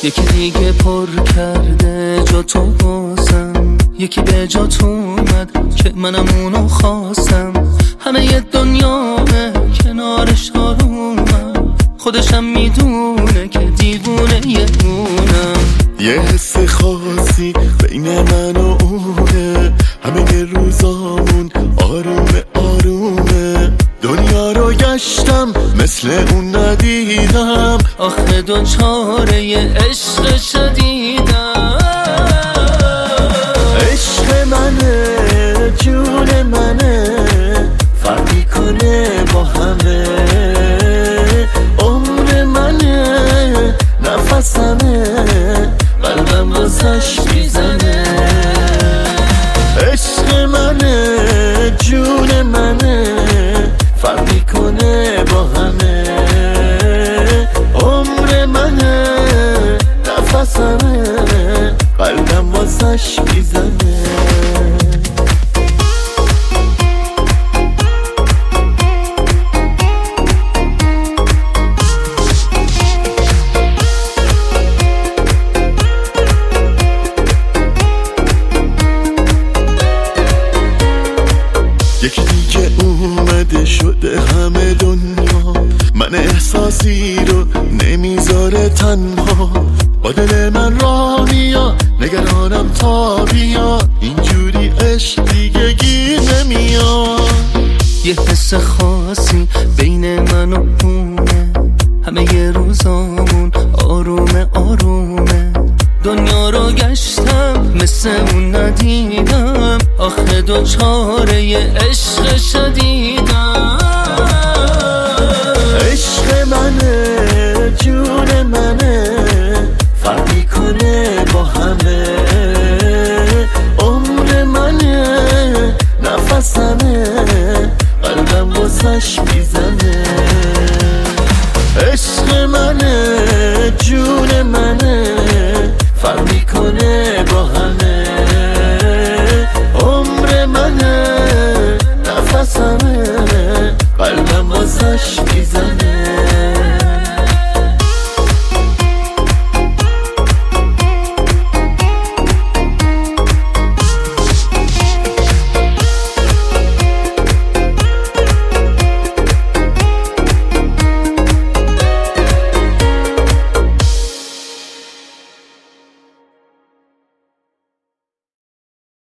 یکی دیگه پر کرده جا تو بازم، یکی به جا تو اومد که منم اونو خواستم. همه ی دنیامه کنارش آرومم، خودشم میدونه که دیوونه یه اونم. یه حس خاصی بین من و اونه، همه ی روزامون آرومه آرومه. دنیا رو گشتم مثل اون ندیدم، آخه دوچاره ی عشق شدیدم. عشق منه جون منه، فرقی کنه با همه. عمر منه نفسمه، قلبم واسش میزنه. عشق منه جون منه، فرقی کنه با همه. عمر منه نفسمه، قلبم واسش میزنه. یکی دیگه اومده شده همه دنیا، من احساسی رو نمیذاره تنها. با دل من راه میاد نگرانم تا بیاد، اینجوری عشق دیگه گیر نمیاد. یه حس خاصی بین من و اونه، همه ی روزامون آرومه آرومه. دنیا رو گشتم مثل اون ندیدم، آخه دوچاره ی عشق شدیدم. عشق منه جون منه، فرقی کنه با همه. عمر منه نفسمه، قلبم واسش